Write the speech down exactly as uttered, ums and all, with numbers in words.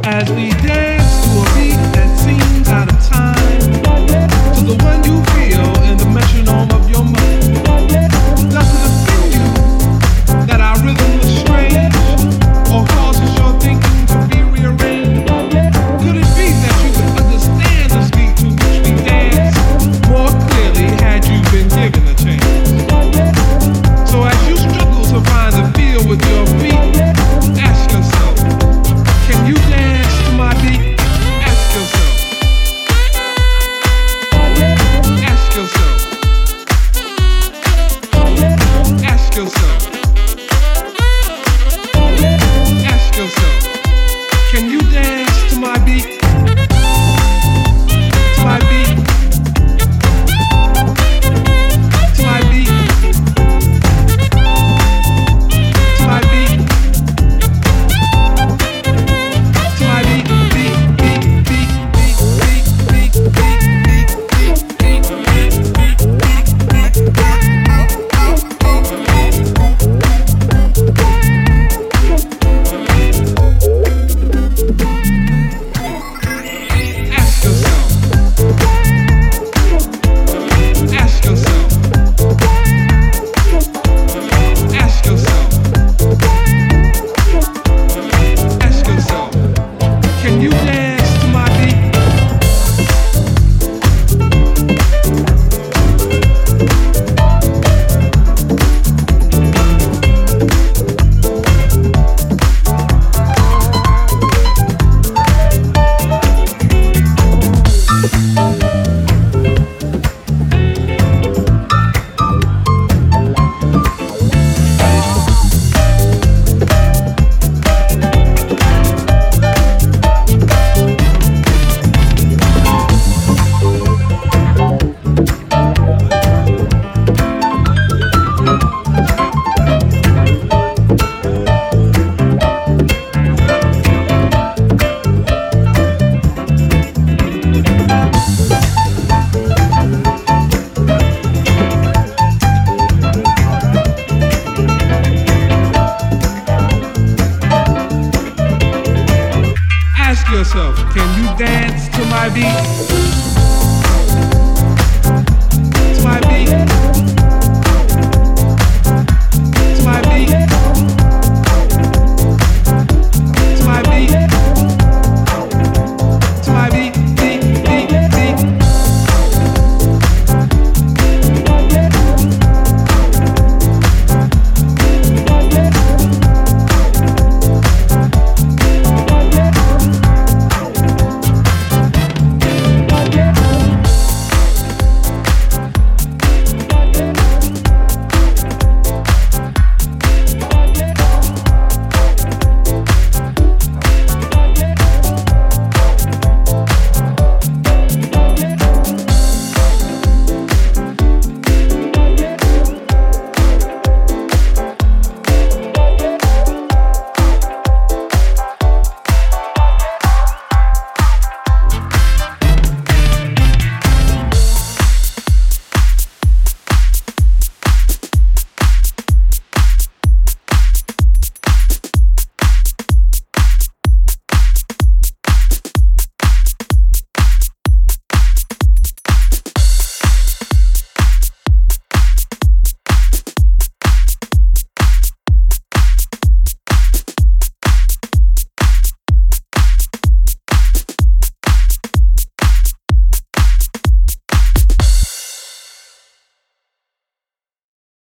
As we dance to a beat that seems out of time, to the one you feel in the metronome of your mind. Does it offend you that our rhythm is strange, or causes your thinking to be rearranged? Could it be that you could understand the beat to which we dance more clearly had you been given a chance? So as you struggle to find the feel with your feet, ask yourself, can you dance to my beat? Ask yourself. Ask yourself. Ask yourself. Ask yourself. Can you dance to my beat? To my beat. To my beat. To my beat. To my beat. Beat, beat, beat, beat, beat, beat, beat, Ask yourself. Ask yourself. Ask yourself. Ask yourself. Can you dance to my beat? Ask yourself, can you dance to my beat? To my beat.